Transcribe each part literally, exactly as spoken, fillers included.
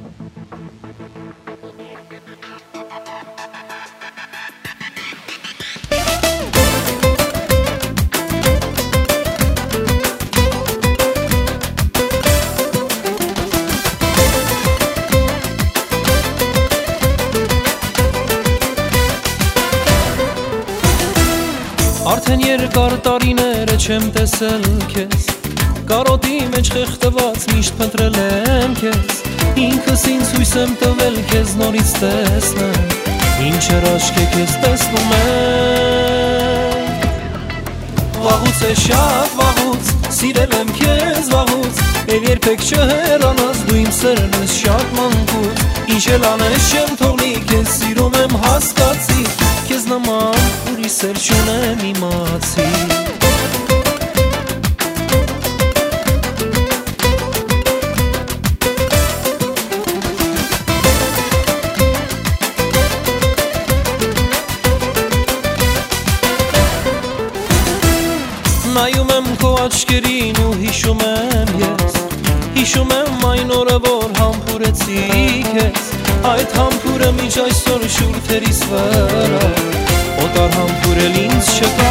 Արդեն երկար տարիներ է չեմ տեսել քեզ, կարոտի մեջ խեղդված միշտ փնտրել եմ քեզ, ինքս ինձ հույս եմ տվել քեզ նորից տեսնեմ, ինչեր աչքեք ես տեսնում եմ։ Վաղուց է շատ վաղուց, սիրել եմ քեզ վաղուց, էլ երբեք չհեռանաս դու իմ սերն ես շատ մանկուց, ինչ էլ անես չեմ թողնի քեզ սիրում եմ հասկացի, քեզ նման ուրիշ սեր չունեմ իմացի։ Նայում եմ քո աչքերին ու հիշում եմ ես, հիշում եմ այն օրը որ համբուրեցի քեզ, այդ համբուրը մինչ այսօր շուրթերիս վրա, օտար համբուրել ինձ չկա։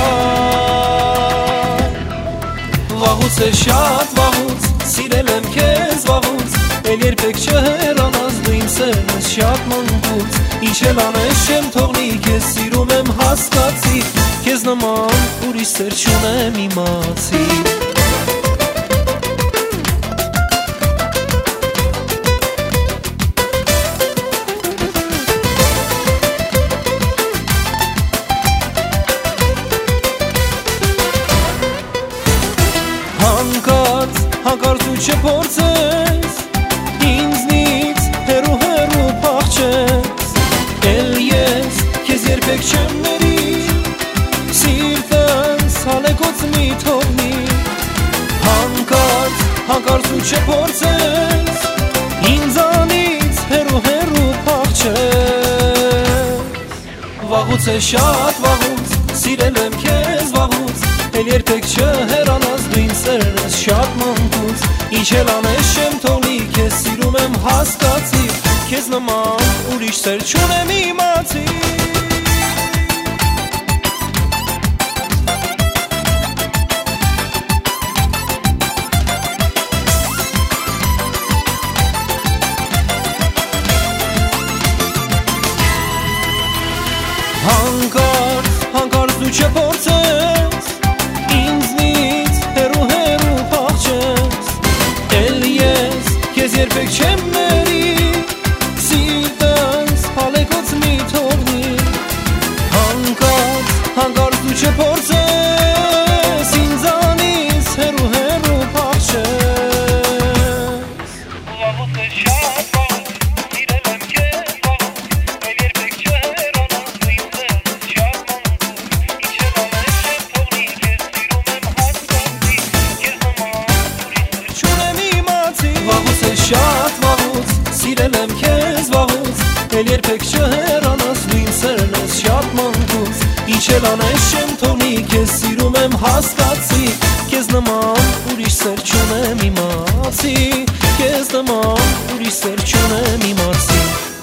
Վաղուց է շատ վաղուց, սիրել եմ քեզ վաղուց, էլ երբեք չհեռանաս դու իմ սերն ես շատ մանկուց, ինչ էլ անես չեմ թողնի քեզ սիրում եմ հասկացի, քեզ նման ուրիշ սեր չունեմ իմացի։ Հանկարծ, հանկարծ ու չփորձես, ինձնից հեռու հեռու փախչես, էլ ես քեզ երբեք չեմ ների, սիրտս հալեկոց մի թողնի, հանկարծ, հանկարծ ու չփորձես, ինձանից հեռու հեռու փախչես։ Վաղուց է շատ վաղուց, սիրել եմ քեզ վաղուց, էլ երբեք չհեռանաս դու ինձ սերն ես շատ մանկուց, ինչ էլ անես չեմ թողնի քեզ սիրում եմ հասկացի, քեզ նման ուրիշ սեր չունեմ իմացի։ Հանկարծ, հանկարծ դու չփորձես, ինձնից հեռու հեռու փախչես, էլ ես քեզ երբեք չեմ ների, սիրտս հալեկոց մի թողնի, հանկարծ, հանկարծ դու չփորձես, ինձանից հեռու հեռու փախչես։ Վաղուց է շատ վաղուց, սիրել եմ քեզ վաղուց, էլ երբեք չհեռանաս դու իմ սերն ես շատ մանկուց, ինչ էլ անես չեմ թողնի քեզ սիրում եմ հասկացի, քեզ նման ուրիշ սեր չունեմ իմացի։ Վաղուց է շատ վաղուց, սիրել եմ քեզ վաղուց, էլ երբեք չհեռանաս դու իմ սերն ես շատ մանկուց, ինչ էլ անես չեմ թողնի քեզ սիրում եմ հասկացի, քեզ նման ուրիշ սեր չունեմ իմացի, քեզ նման ուրիշ սեր չունեմ իմացի։